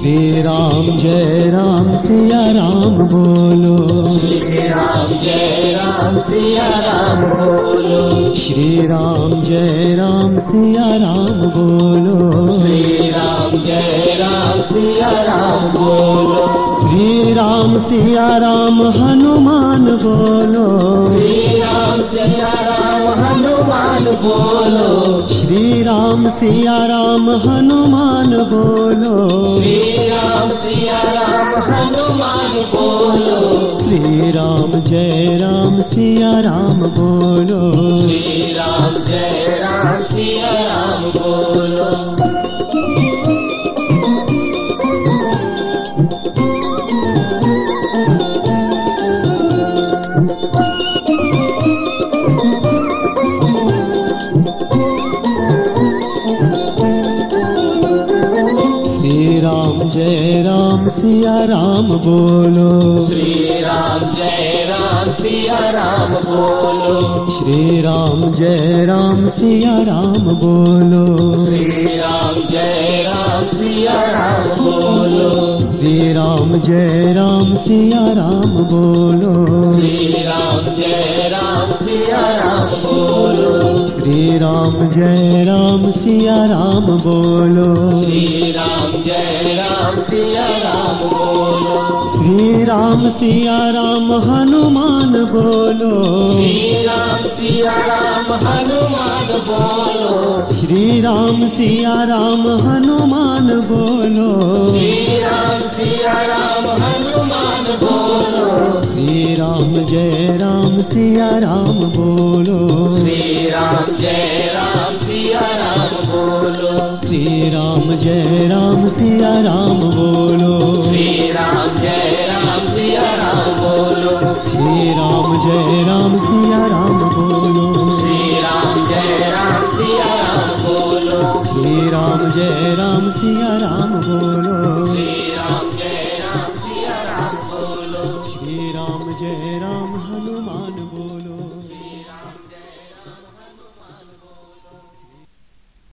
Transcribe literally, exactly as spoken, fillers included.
श्री राम जय राम सिया राम बोलो। श्री राम जय राम सिया राम बोलो। श्री राम जय राम सिया राम बोलो। श्री राम जय राम सिया राम बोलो। श्री राम सिया राम हनुमान बोलो। श्री राम सिया राम हनुमान बोलो। श्री राम सिया राम हनुमान बोलो। श्री राम सिया राम हनुमान बोलो। श्री राम जय राम सिया राम बोलो। श्री राम जय राम सिया राम बोलो। श्री राम जय राम सिया राम बोलो। श्री राम जय राम सिया राम बोलो। श्री राम जय राम सिया राम बोलो। श्री राम जय राम सिया राम बोलो। श्री राम जय राम सिया राम बोलो। श्री राम जय राम सिया राम बोलो। श्री राम जय राम सिया राम बोलो। श्री राम जय राम सिया राम बोलो। श्री राम सिया राम हनुमान बोलो। श्री राम सिया राम हनुमान बोलो। श्री राम सिया राम हनुमान बोलो। श्री राम सिया राम हनुमान बोलो। श्री राम जय राम सिया राम बोलो। श्री राम जय राम सिया राम बोलो। श्री राम जय राम सिया राम बोलो। श्री राम जय राम सिया राम बोलो। श्री राम जय राम सिया राम बोलो। श्री राम जय राम सिया राम बोलो। श्री राम जय राम सिया राम बोलो।